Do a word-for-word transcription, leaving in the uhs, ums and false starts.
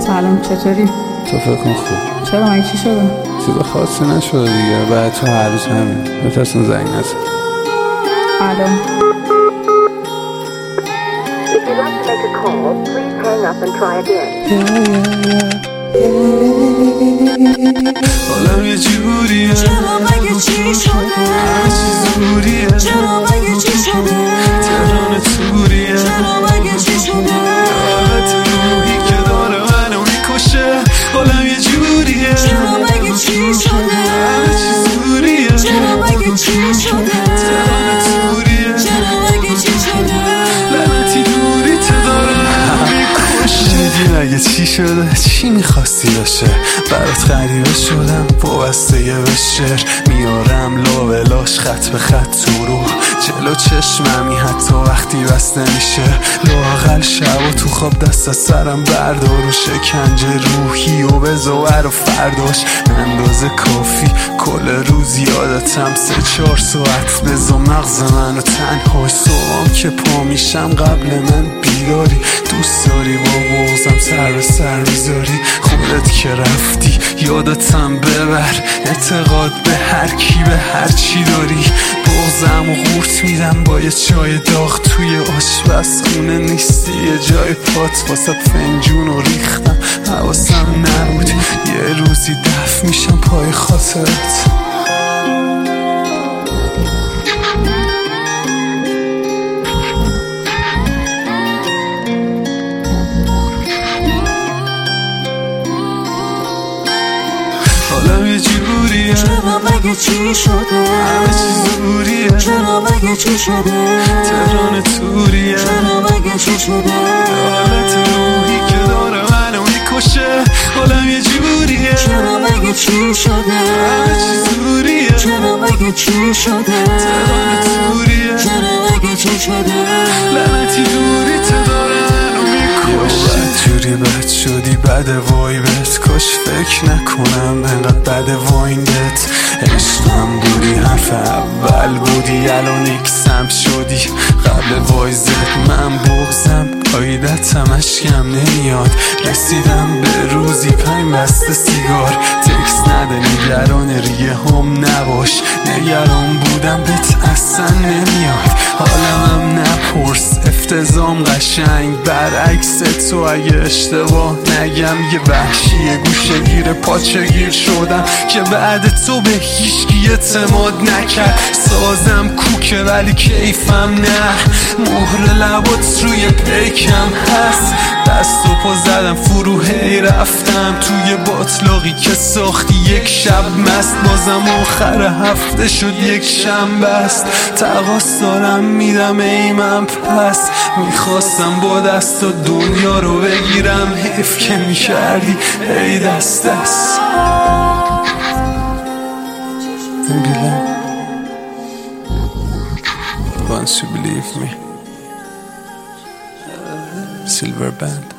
سلام، چطوری؟ تو فکر کن خوب. چرا مگه چی شده؟ چیز خاصی نشده دیگه، بعد تو هر روز همین بترسن زنگ نزن. الو. If you'd like to make a call, please hang up and try again. حالم یه جوریه، چرا مگه چی شده؟ همه چیز زوریه، چرا مگه چی شده؟ تهران توریه، چرا مگه چی شده؟ حالت روحی که داره منو میکشه. حالم یه جوریه، چرا مگه چی شده؟ همه چیز زوریه، چرا مگه چی شده؟ تهران توریه، چرا مگه چی شده؟ لعنتی دوری ت داره منو میکشه. میدی مگه چی شده؟ چی میخواستی باشه؟ برات غریبه شدم وابسته یه بشر، میارم لاولاش خط به خط تو رو جلو چشممی، حتی وقتی بسته میشه. لااقل شب و تو خواب دست از سرم بردار و شکنجه روحی و بزور و فرداش اندازه کافی کل روز یادتم سه چهار ساعت بزا مغز من و تنهاش صبحام که پا میشم قبل من بیداری. دوست داری با بغضم سر به سر میذاری، خودت که رفتی یادتم ببر. اعتقاد به هر کی به هر چی داری، بغضم و قورت میدم با یه چای داغ توی آشپزخونه. نیستی یه جای پات واسه فنجون و ریختم حواسم نبود. یه روزی دف میشم پای خاطرت. حالم یه جوریه، چرا مگه چی شده؟ همه چیز زوریه، چرا مگه چی شده؟ تهران توریه، چرا مگه چی شده؟ حالت روحی که داره منو میکشه. حالم یه جوریه، چرا مگه چی شده؟ همه چیز زوریه، چرا مگه چی شده؟ تهران توریه، چرا مگه چی شده؟ لعنتی دوری ت داره منو میکشه. جوری بد شدی بد وایبت، کاش فکر نکنم انقدر بد وایندت. عشقم بودی حرف اول بودی، الان یکسم شدی قبل وایزت. من بغزم قایدتم اشکم نمیاد، رسیدم به روزی پنج بسته سیگار. تکس نده نگران ریه هم نباش، نگران بودم بهت اصلا نمیاد. حالمم نپرس افتضام قشنگ برعکس تو، اگه اشتباه نگم یه وحشی گوشه گیر پاچه گیر شدم که بعد تو به هیچکی اعتماد نکرد. سازم کوکه ولی کیفم نه، مهر لبات روی پیکم هست. دست و پا زدم فرو هی رفتم توی باطلاقی که ساختی یک شب مست. بازم آخر هفته شد یک شنبه است، تقاس دارم میدم ای من پس. میخواستم با دست و دنیا رو بگیرم، حیف که میکردی ای دست دست. Once you believe me, Silver Band.